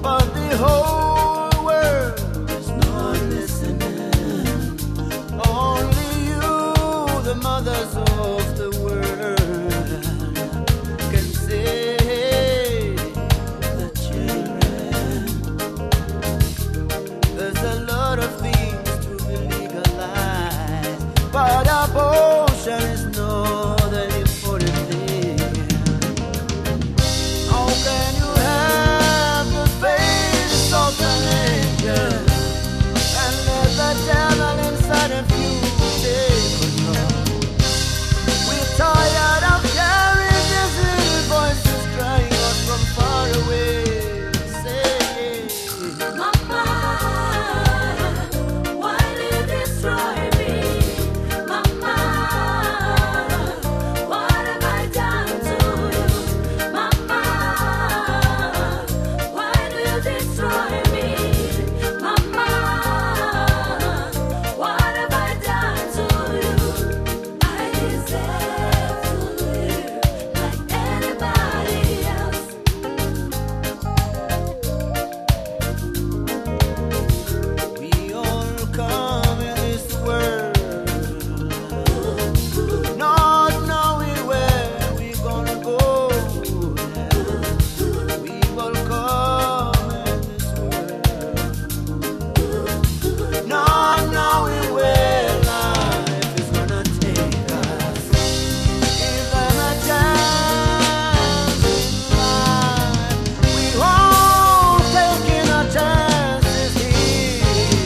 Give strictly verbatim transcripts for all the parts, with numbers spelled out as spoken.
but the whole world is not listening. Only you, the mothers of the world, can save the children. There's a lot of things to be legalized, but abortion is not an important thing. How can you have the face of an angel and let the devil inside of you take control? We're tired of hearing these little voices crying out from far away, saying, Mama, why do you destroy me? Mama, what have I done to you? Mama, why do you destroy me? Mama, what have I done to you? I deserve to live like anybody else. we all come in this world not knowing where we're gonna go. We all come in this world not knowing where life is gonna take us. Give them a chance in life. We all taking our chances here.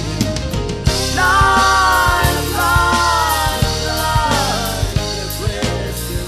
Life, life, life, the grace is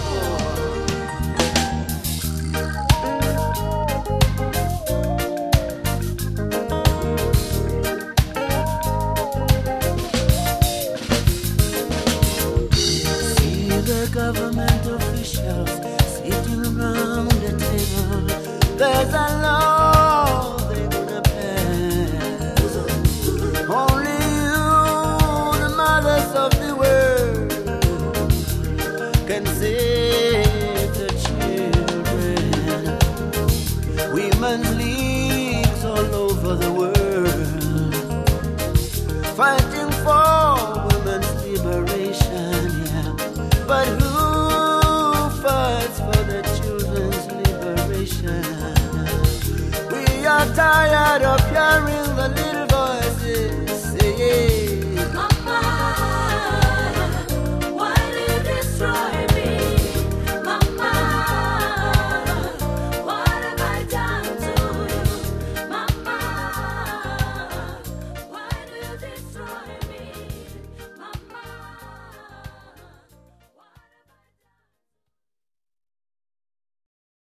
See the government officials sitting around the table. There's a law they're gonna pass. Only you, the mothers of the world, can save the children. Women's leagues all over the world, fighting for women's liberation, yeah. But who fights for the children's liberation? We are tired of hearing the